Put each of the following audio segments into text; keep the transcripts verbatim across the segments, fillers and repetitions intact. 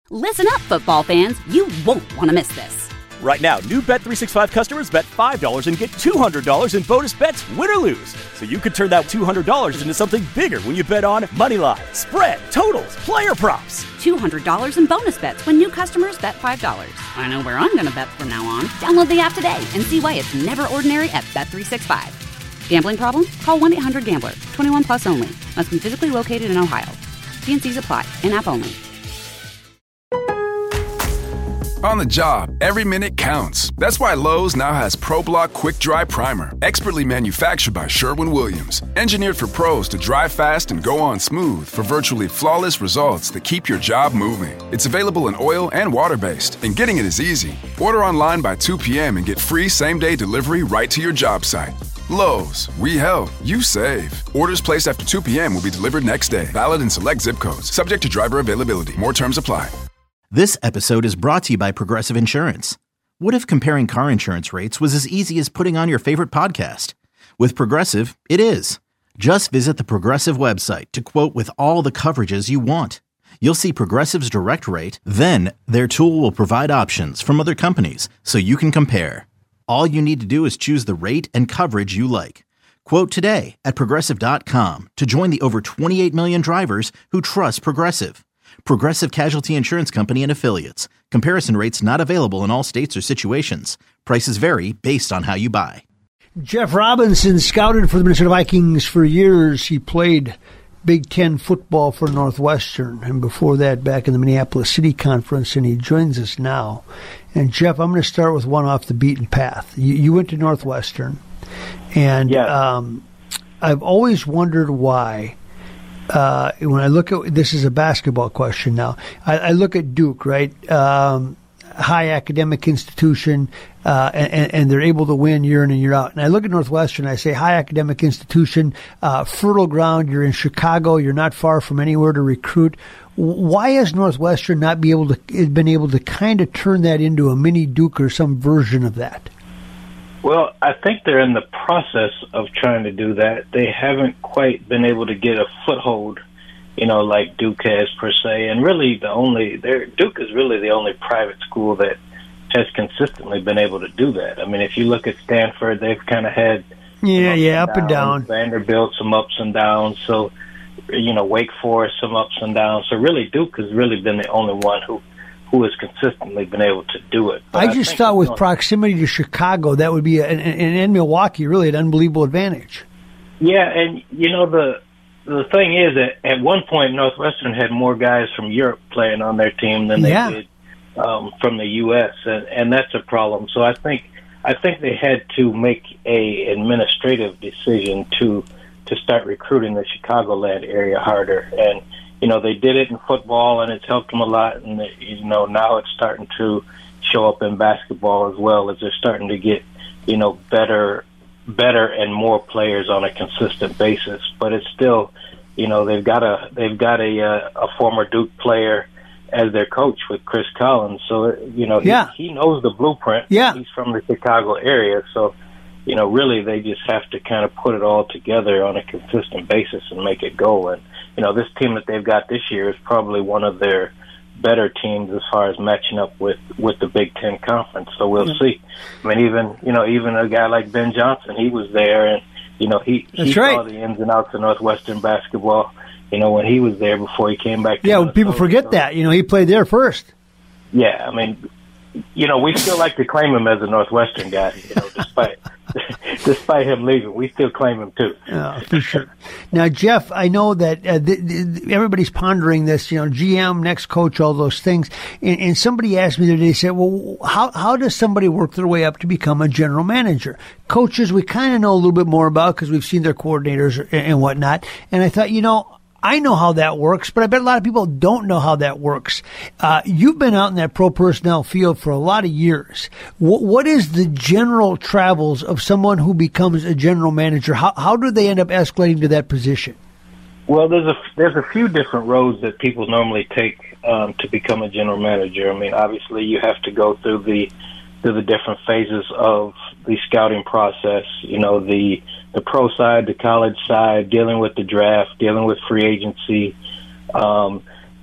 Listen up, football fans. You won't want to miss this. Right now, new Bet three sixty-five customers bet five dollars and get two hundred dollars in bonus bets, win or lose. So you could turn that two hundred dollars into something bigger when you bet on moneyline, spread, totals, player props. two hundred dollars in bonus bets when new customers bet five dollars. I know where I'm going to bet from now on. Download the app today and see why it's never ordinary at Bet three sixty-five. Gambling problem? Call one eight hundred gambler. twenty-one plus only. Must be physically located in Ohio. T and C's apply. In-app only. On the job, every minute counts. That's why Lowe's now has ProBlock Quick Dry Primer, expertly manufactured by Sherwin-Williams. Engineered for pros to dry fast and go on smooth for virtually flawless results that keep your job moving. It's available in oil and water-based, and getting it is easy. Order online by two p.m. and get free same-day delivery right to your job site. Lowe's, we help, you save. Orders placed after two p.m. will be delivered next day. Valid in select zip codes. Subject to driver availability. More terms apply. This episode is brought to you by Progressive Insurance. What if comparing car insurance rates was as easy as putting on your favorite podcast? With Progressive, it is. Just visit the Progressive website to quote with all the coverages you want. You'll see Progressive's direct rate, then their tool will provide options from other companies so you can compare. All you need to do is choose the rate and coverage you like. Quote today at Progressive dot com to join the over twenty-eight million drivers who trust Progressive. Progressive Casualty Insurance Company and Affiliates. Comparison rates not available in all states or situations. Prices vary based on how you buy. Jeff Robinson scouted for the Minnesota Vikings for years. He played Big Ten football for Northwestern, and before that back in the Minneapolis City Conference, and he joins us now. And Jeff, I'm going to start with one off the beaten path. You, you went to Northwestern, and yeah. um, I've always wondered why. Uh, when I look at this is a basketball question now. I, I look at Duke, right? Um, high academic institution, uh, and, and they're able to win year in and year out. And I look at Northwestern, I say high academic institution, uh, fertile ground. You're in Chicago. You're not far from anywhere to recruit. Why has Northwestern not be able to been able to kind of turn that into a mini Duke or some version of that? Well, I think they're in the process of trying to do that. They haven't quite been able to get a foothold, you know, like Duke has per se. And really, the only Duke is really the only private school that has consistently been able to do that. I mean, if you look at Stanford, they've kind of had yeah, yeah, up and down. Vanderbilt, some ups and downs. So, you know, Wake Forest, some ups and downs. So really, Duke has really been the only one who. who has consistently been able to do it. But I just I thought with going, proximity to Chicago, that would be, a, and, and in Milwaukee, really an unbelievable advantage. Yeah, and, you know, the the thing is that at one point, Northwestern had more guys from Europe playing on their team than they yeah. did um, from the U S, and, and that's a problem. So I think I think they had to make a administrative decision to to start recruiting the Chicagoland area harder, and you know, they did it in football, and it's helped them a lot. And, you know, now it's starting to show up in basketball as well, as they're starting to get, you know, better better and more players on a consistent basis. But it's still, you know, they've got a they've got a a, a former Duke player as their coach with Chris Collins. So, you know, yeah. he, he knows the blueprint. Yeah. He's from the Chicago area. So, you know, really they just have to kind of put it all together on a consistent basis and make it go. And, you know, this team that they've got this year is probably one of their better teams as far as matching up with, with the Big Ten Conference. So we'll yeah. see. I mean, even, you know, even a guy like Ben Johnson, he was there, and, you know, he, he That's right. saw the ins and outs of Northwestern basketball, you know, when he was there before he came back to Yeah, well, people forget so, that. You know, he played there first. Yeah, I mean, you know, we still like to claim him as a Northwestern guy, you know, despite despite him leaving. We still claim him, too. Yeah, for sure. Now, Jeff, I know that uh, th- th- everybody's pondering this, you know, G M, next coach, all those things. And, and somebody asked me the other day, said, well, how, how does somebody work their way up to become a general manager? Coaches, we kind of know a little bit more about because we've seen their coordinators and, and whatnot. And I thought, you know, I know how that works, but I bet a lot of people don't know how that works. Uh, you've been out in that pro personnel field for a lot of years. W- what is the general travels of someone who becomes a general manager? How, how do they end up escalating to that position? Well, there's a there's a few different roads that people normally take um, to become a general manager. I mean, obviously, you have to go through the through the different phases of the scouting process. You know, the the pro side, the college side, dealing with the draft, dealing with free agency. Um,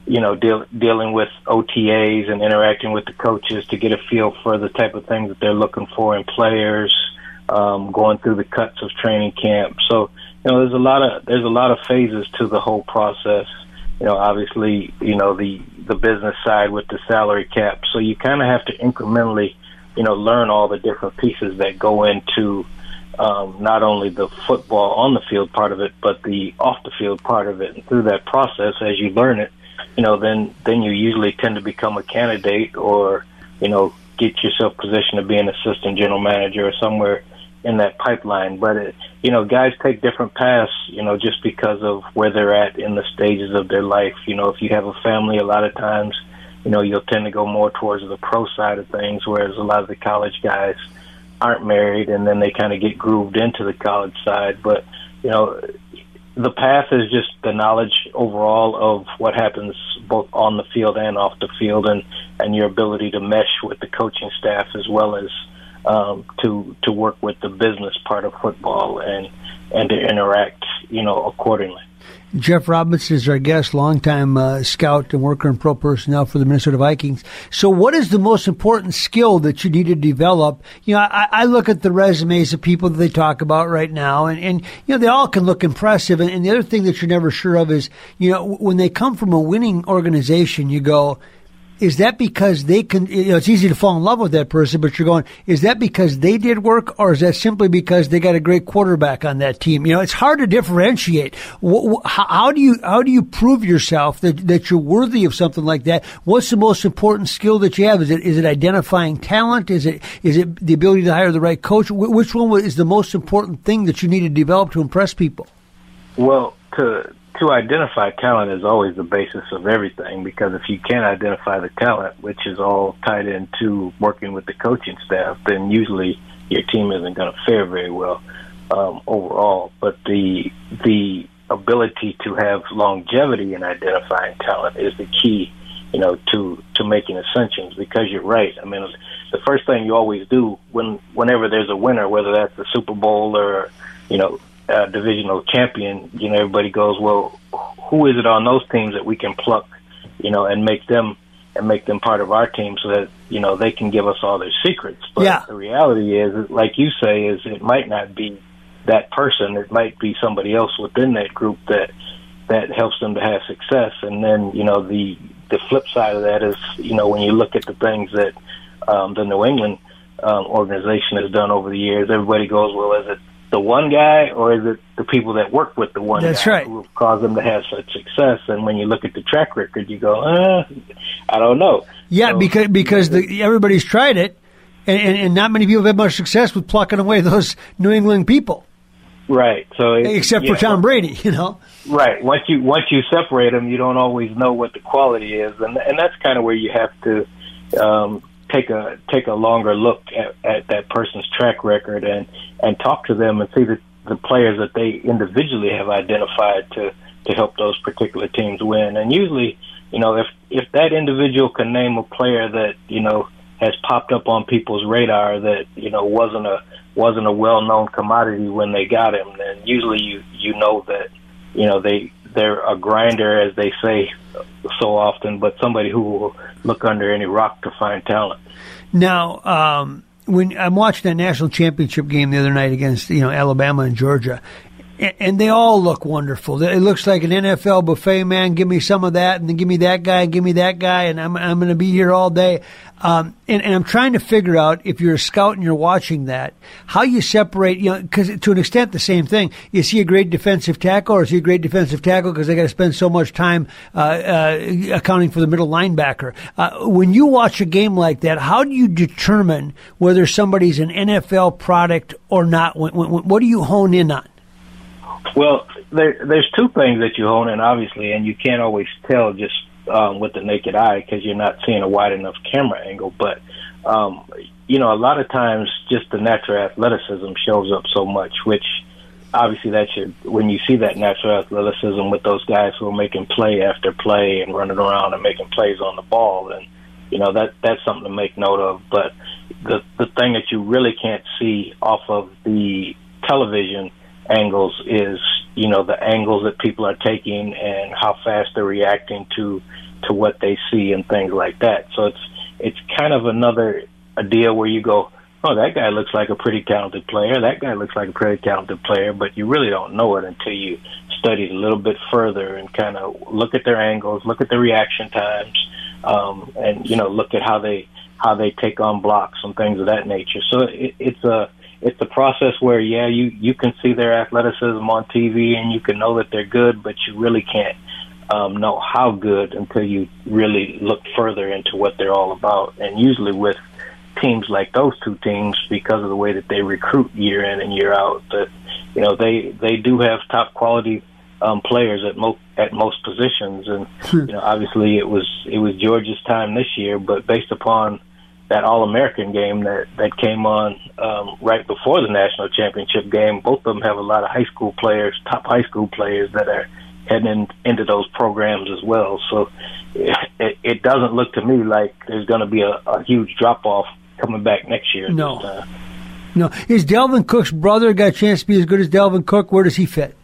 you know, deal, dealing with O T As and interacting with the coaches to get a feel for the type of things that they're looking for in players, um, going through the cuts of training camp. So, you know, there's a lot of there's a lot of phases to the whole process. You know, obviously, you know, the, the business side with the salary cap. So you kind of have to incrementally, you know, learn all the different pieces that go into um, not only the football on the field part of it, but the off the field part of it. And through that process, as you learn it, you know, then, then you usually tend to become a candidate or, you know, get yourself positioned to be an assistant general manager or somewhere in that pipeline. But, it, you know, guys take different paths, you know, just because of where they're at in the stages of their life. You know, if you have a family, a lot of times, you know, you'll tend to go more towards the pro side of things, whereas a lot of the college guys aren't married and then they kind of get grooved into the college side. But, you know, the path is just the knowledge overall of what happens both on the field and off the field, and, and your ability to mesh with the coaching staff as well as um, to to work with the business part of football and, and to interact, you know, accordingly. Jeff Robinson is our guest, longtime uh, scout and worker in pro personnel for the Minnesota Vikings. So what is the most important skill that you need to develop? You know, I, I look at the resumes of people that they talk about right now, and, and you know, they all can look impressive. And, and the other thing that you're never sure of is, you know, when they come from a winning organization, you go, is that because they can, you know, it's easy to fall in love with that person, but you're going, is that because they did work, or is that simply because they got a great quarterback on that team? You know, it's hard to differentiate. How do you, how do you prove yourself that, that you're worthy of something like that? What's the most important skill that you have? Is it, is it identifying talent? Is it, is it the ability to hire the right coach? Which one is the most important thing that you need to develop to impress people? Well, to, To identify talent is always the basis of everything, because if you can't identify the talent, which is all tied into working with the coaching staff, then usually your team isn't going to fare very well um, overall. But the the ability to have longevity in identifying talent is the key, you know, to to making ascensions. Because you're right. I mean, the first thing you always do when whenever there's a winner, whether that's the Super Bowl or, you know, Uh, divisional champion, you know, everybody goes, well, who is it on those teams that we can pluck, you know, and make them and make them part of our team so that, you know, they can give us all their secrets. But yeah. The reality is, like you say, is it might not be that person. It might be somebody else within that group that that helps them to have success. And then, you know, the the flip side of that is, you know, when you look at the things that um, the New England um, organization has done over the years, everybody goes, well, is it the one guy, or is it the people that work with the one That's guy right. who have caused them to have such success? And when you look at the track record, you go, uh, I don't know. Yeah, so, because because the, everybody's tried it, and, and, and not many people have had much success with plucking away those New England people. Right. So it, except yeah, for Tom Brady, you know. Right. Once you once you separate them, you don't always know what the quality is, and and that's kind of where you have to um, take a take a longer look at, at that person's track record and, and talk to them and see the, the players that they individually have identified to, to help those particular teams win. And usually, you know, if if that individual can name a player that, you know, has popped up on people's radar that, you know, wasn't a wasn't a well known commodity when they got him, then usually you, you know that, you know, they they're a grinder, as they say so often, but somebody who will look under any rock to find talent. Now, um, when I'm watching that national championship game the other night against, you know, Alabama and Georgia, and, and they all look wonderful. It looks like an N F L buffet, man. Give me some of that, and then give me that guy, and give me that guy, and I'm I'm going to be here all day. Um, and, and I'm trying to figure out, if you're a scout and you're watching that, how you separate, you know, because to an extent the same thing. Is he a great defensive tackle, or is he a great defensive tackle because they got to spend so much time uh, uh, accounting for the middle linebacker? Uh, when you watch a game like that, how do you determine whether somebody's an N F L product or not? When, when, what do you hone in on? Well, there, there's two things that you hone in, obviously, and you can't always tell just um, with the naked eye because you're not seeing a wide enough camera angle. But, um, you know, a lot of times just the natural athleticism shows up so much, which obviously that should, when you see that natural athleticism with those guys who are making play after play and running around and making plays on the ball, then, you know, that that's something to make note of. But the the thing that you really can't see off of the television angles is, you know, the angles that people are taking and how fast they're reacting to to what they see and things like that. So it's it's kind of another a deal where you go, oh, that guy looks like a pretty talented player. That guy looks like a pretty talented player, but you really don't know it until you study it a little bit further and kind of look at their angles, look at their reaction times, um, and you know, look at how they how they take on blocks and things of that nature. So it, it's a it's a process where yeah, you you can see their athleticism on T V and you can know that they're good, but you really can't um, know how good until you really look further into what they're all about. And usually with teams like those two teams, because of the way that they recruit year in and year out, that you know they they do have top quality um, players at most at most positions, and you know obviously it was it was Georgia's time this year, but based upon that All-American game that that came on um, right before the national championship game, both of them have a lot of high school players, top high school players that are heading in, into those programs as well. So it, it doesn't look to me like there's going to be a, a huge drop off coming back next year. No. Uh, no. Is Dalvin Cook's brother got a chance to be as good as Dalvin Cook? Where does he fit?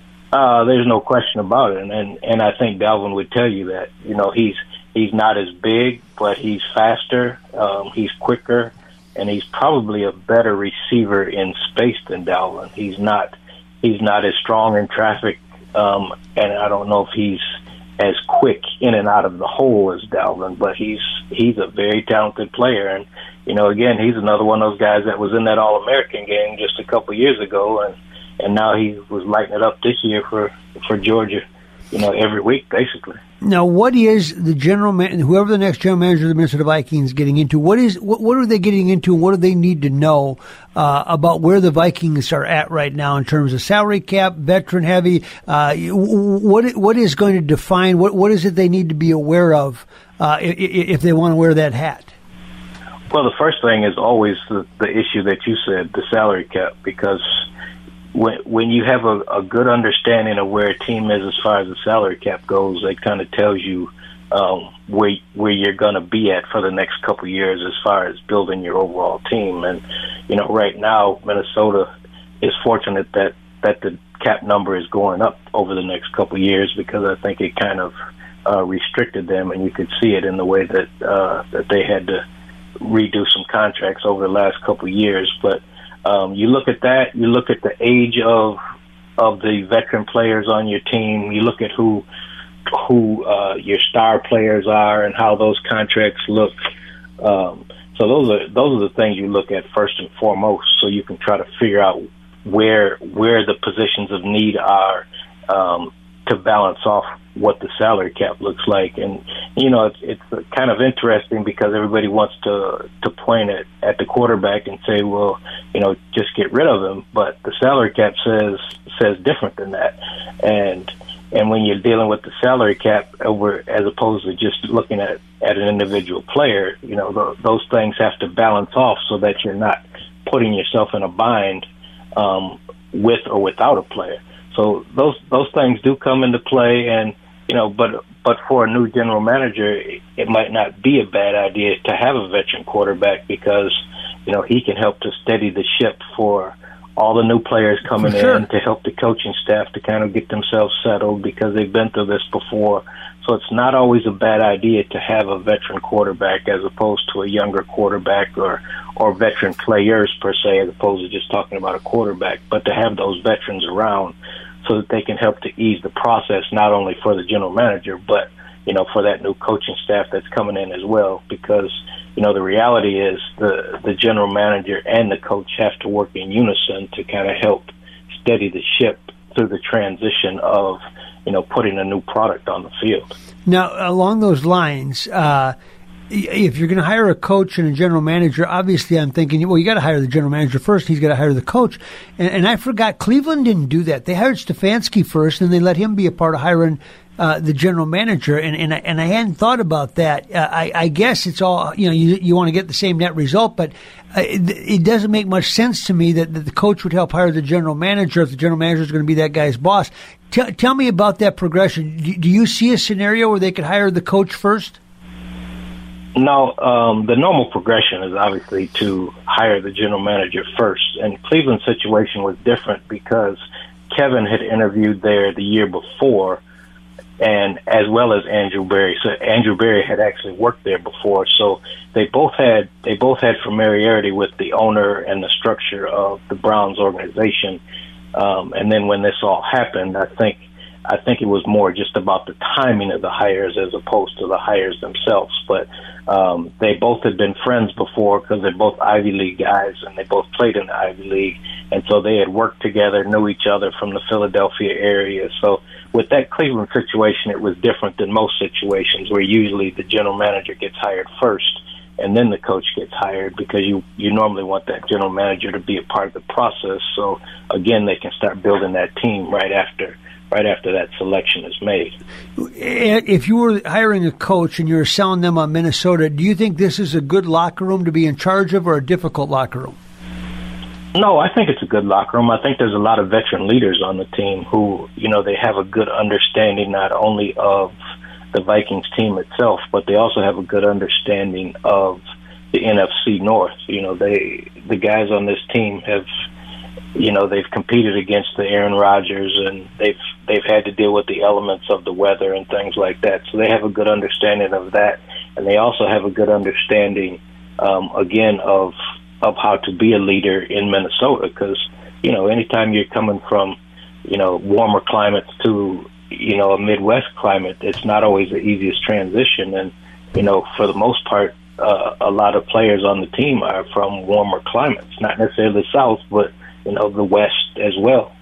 Uh, there's no question about it. And, and and I think Dalvin would tell you that. You know, he's he's not as big, but he's faster, um, he's quicker, and he's probably a better receiver in space than Dalvin. He's not he's not as strong in traffic, um, and I don't know if he's as quick in and out of the hole as Dalvin, but he's he's a very talented player. And you know, again, he's another one of those guys that was in that All-American game just a couple years ago, and, and now he was lighting it up this year for, for Georgia, you know, every week, basically. Now, what is the general man, whoever the next general manager of the Minnesota Vikings getting into, what is what, what are they getting into, and what do they need to know uh, about where the Vikings are at right now in terms of salary cap, veteran heavy? Uh, what what is going to define, what what is it they need to be aware of uh, if, if they want to wear that hat? Well, the first thing is always the, the issue that you said, the salary cap, because when when you have a, a good understanding of where a team is as far as the salary cap goes, it kind of tells you um, where where you're going to be at for the next couple of years as far as building your overall team. And you know, right now Minnesota is fortunate that that the cap number is going up over the next couple of years, because I think it kind of uh, restricted them, and you could see it in the way that uh, that they had to redo some contracts over the last couple of years. But um, you look at that, you look at the age of of the veteran players on your team, you look at who who uh, your star players are and how those contracts look. Um, so those are those are the things you look at first and foremost, so you can try to figure out where where the positions of need are um, to balance off what the salary cap looks like. And you know, it's it's kind of interesting because everybody wants to to point at at the quarterback and say, well, you know, just get rid of him. But the salary cap says says different than that. And and when you're dealing with the salary cap over as opposed to just looking at at an individual player, you know, th- those things have to balance off so that you're not putting yourself in a bind um, with or without a player. So those those things do come into play. And you know, but but for a new general manager, it, it might not be a bad idea to have a veteran quarterback, because you know he can help to steady the ship for all the new players coming sure. in, to help the coaching staff to kind of get themselves settled, because they've been through this before. So it's not always a bad idea to have a veteran quarterback as opposed to a younger quarterback, or or veteran players per se, as opposed to just talking about a quarterback, but to have those veterans around so that they can help to ease the process, not only for the general manager, but, you know, for that new coaching staff that's coming in as well. Because, you know, the reality is the, the general manager and the coach have to work in unison to kind of help steady the ship through the transition of, you know, putting a new product on the field. Now, along those lines, uh, if you're going to hire a coach and a general manager, obviously I'm thinking, well, you got to hire the general manager first. He's got to hire the coach. And, and I forgot, Cleveland didn't do that. They hired Stefanski first, and they let him be a part of hiring uh, the general manager. And and I, and I hadn't thought about that. Uh, I, I guess it's all, you know, you, you want to get the same net result, but uh, it, it doesn't make much sense to me that, that the coach would help hire the general manager if the general manager is going to be that guy's boss. T- tell me about that progression. Do, do you see a scenario where they could hire the coach first? No, um, the normal progression is obviously to hire the general manager first. And Cleveland's situation was different because Kevin had interviewed there the year before, and as well as Andrew Berry. So Andrew Berry had actually worked there before, so they both had they both had familiarity with the owner and the structure of the Browns organization. Um, and then when this all happened, I think I think it was more just about the timing of the hires as opposed to the hires themselves. But um, they both had been friends before because they're both Ivy League guys, and they both played in the Ivy League. And so they had worked together, knew each other from the Philadelphia area. So with that Cleveland situation, it was different than most situations where usually the general manager gets hired first and then the coach gets hired, because you, you normally want that general manager to be a part of the process. So, again, they can start building that team right after right after that selection is made. If you were hiring a coach and you were selling them on Minnesota, do you think this is a good locker room to be in charge of or a difficult locker room? No, I think it's a good locker room. I think there's a lot of veteran leaders on the team who, you know, they have a good understanding not only of the Vikings team itself, but they also have a good understanding of the N F C North. You know, they the guys on this team have, you know, they've competed against the Aaron Rodgers, and they've they've had to deal with the elements of the weather and things like that. So they have a good understanding of that, and they also have a good understanding, um, again, of of how to be a leader in Minnesota. Because, you know, anytime you're coming from, you know, warmer climates to, you know, a Midwest climate, it's not always the easiest transition. And, you know, for the most part, uh, a lot of players on the team are from warmer climates, not necessarily the South, but, you know, the West as well.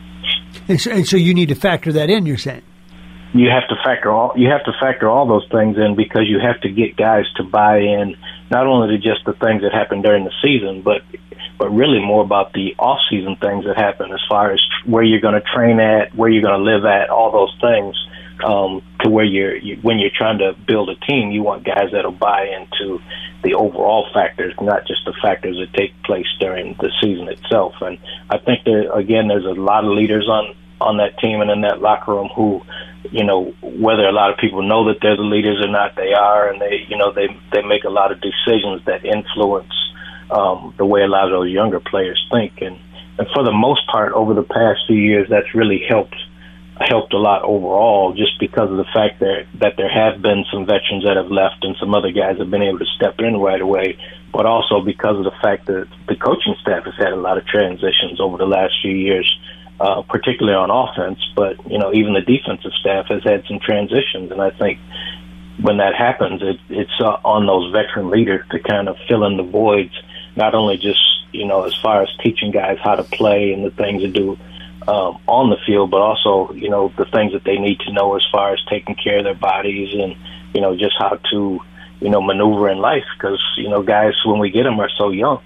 And so, and so you need to factor that in, you're saying? You have to factor all you have to factor all those things in, because you have to get guys to buy in, not only to just the things that happen during the season, but but really more about the off-season things that happen, as far as where you're going to train at, where you're going to live at, all those things. Um, to where you're you, when you're trying to build a team, you want guys that'll buy into the overall factors, not just the factors that take place during the season itself. And I think there again, there's a lot of leaders on on that team and in that locker room who, you know, whether a lot of people know that they're the leaders or not, they are, and they, you know, they they make a lot of decisions that influence um, the way a lot of those younger players think. And, and for the most part, over the past few years, that's really helped helped a lot overall, just because of the fact that that there have been some veterans that have left and some other guys have been able to step in right away, but also because of the fact that the coaching staff has had a lot of transitions over the last few years. Uh, particularly on offense, but, you know, even the defensive staff has had some transitions, and I think when that happens, it, it's uh, on those veteran leaders to kind of fill in the voids, not only just, you know, as far as teaching guys how to play and the things to do um, on the field, but also, you know, the things that they need to know as far as taking care of their bodies and, you know, just how to, you know, maneuver in life, because, you know, guys, when we get them, are so young.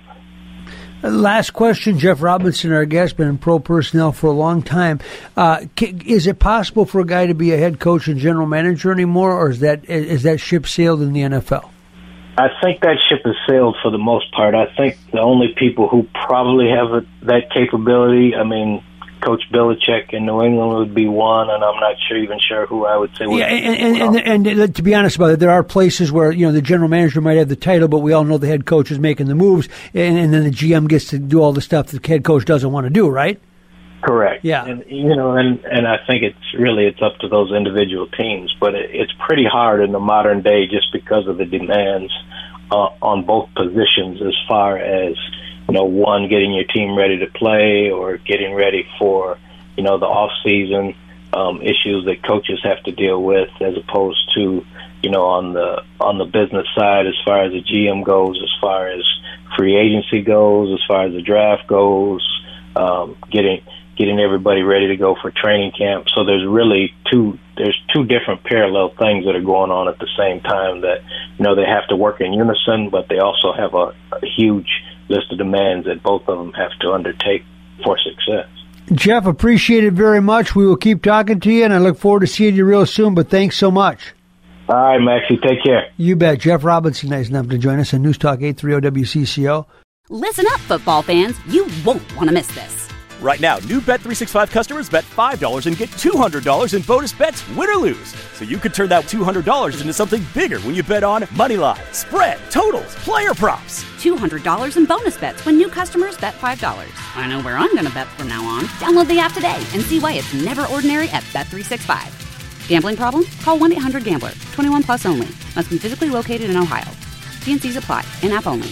Last question, Jeff Robinson, our guest, been in pro personnel for a long time. Uh, is it possible for a guy to be a head coach and general manager anymore, or is that is that ship sailed in the N F L? I think that ship has sailed for the most part. I think the only people who probably have a, that capability, I mean, Coach Belichick in New England would be one, and I'm not sure even sure who I would say would. Yeah, and, and, and, and, and to be honest about it, there are places where, you know, the general manager might have the title, but we all know the head coach is making the moves, and, and then the G M gets to do all the stuff the head coach doesn't want to do, right? Correct. Yeah. And, you know, and, and I think it's really, it's up to those individual teams, but it, it's pretty hard in the modern day just because of the demands uh, on both positions, as far as, you know, one, getting your team ready to play, or getting ready for, you know, the off-season um, issues that coaches have to deal with, as opposed to, you know, on the on the business side, as far as the G M goes, as far as free agency goes, as far as the draft goes, um, getting getting everybody ready to go for training camp. So there's really two there's two different parallel things that are going on at the same time that, you know, they have to work in unison, but they also have a, a huge list of demands that both of them have to undertake for success. Jeff, appreciate it very much. We will keep talking to you, and I look forward to seeing you real soon, but thanks so much. All right, Maxie, take care. You bet. Jeff Robinson, nice enough to join us on News Talk eight thirty W C C O. Listen up, football fans. You won't want to miss this. Right now, new Bet three sixty-five customers bet five dollars and get two hundred dollars in bonus bets, win or lose. So you could turn that two hundred dollars into something bigger when you bet on moneyline, spread, totals, player props. two hundred dollars in bonus bets when new customers bet five dollars. I know where I'm going to bet from now on. Download the app today and see why it's never ordinary at Bet three sixty-five. Gambling problem? Call one eight hundred gambler. twenty-one plus only. Must be physically located in Ohio. T and Cs apply. In-app only.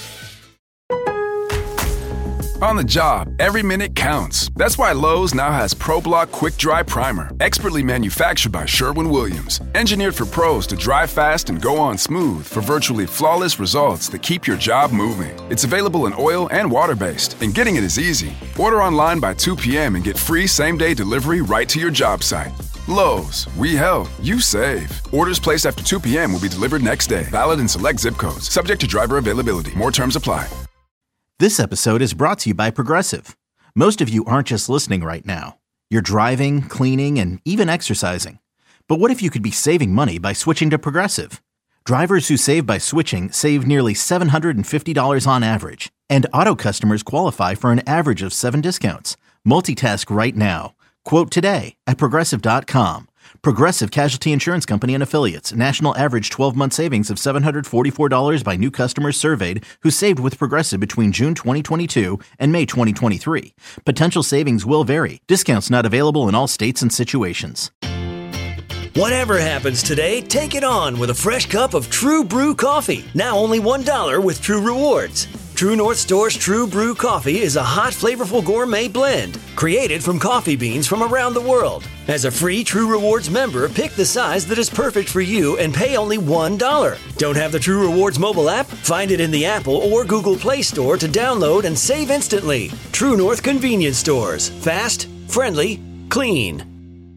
On the job, every minute counts. That's why Lowe's now has ProBlock Quick Dry Primer, expertly manufactured by Sherwin-Williams. Engineered for pros to dry fast and go on smooth for virtually flawless results that keep your job moving. It's available in oil and water-based, and getting it is easy. Order online by two p.m. and get free same-day delivery right to your job site. Lowe's, we help, you save. Orders placed after two p.m. will be delivered next day. Valid in select zip codes. Subject to driver availability. More terms apply. This episode is brought to you by Progressive. Most of you aren't just listening right now. You're driving, cleaning, and even exercising. But what if you could be saving money by switching to Progressive? Drivers who save by switching save nearly seven hundred fifty dollars on average. And auto customers qualify for an average of seven discounts. Multitask right now. Quote today at Progressive dot com. Progressive Casualty Insurance Company and Affiliates. National average twelve-month savings of seven hundred forty-four dollars by new customers surveyed who saved with Progressive between June twenty twenty-two and May twenty twenty-three. Potential savings will vary. Discounts not available in all states and situations. Whatever happens today, take it on with a fresh cup of True Brew coffee. Now only one dollar with True Rewards. True North Store's True Brew coffee is a hot, flavorful gourmet blend created from coffee beans from around the world. As a free True Rewards member, pick the size that is perfect for you and pay only one dollar. Don't have the True Rewards mobile app? Find it in the Apple or Google Play Store to download and save instantly. True North Convenience Stores. Fast, friendly, clean.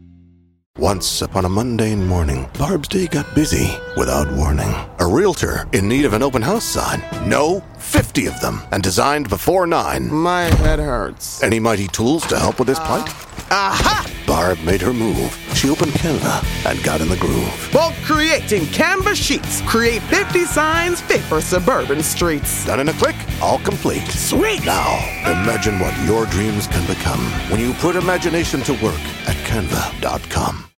Once upon a mundane morning, Barb's day got busy without warning. A realtor in need of an open house sign. No, fifty of them, and designed before nine. My head hurts. Any mighty tools to help with this plight? Aha! Barb made her move. She opened Canva and got in the groove. Bulk creating Canva sheets. Create fifty signs fit for suburban streets. Done in a click, all complete. Sweet! Now, imagine what your dreams can become when you put imagination to work at Canva dot com.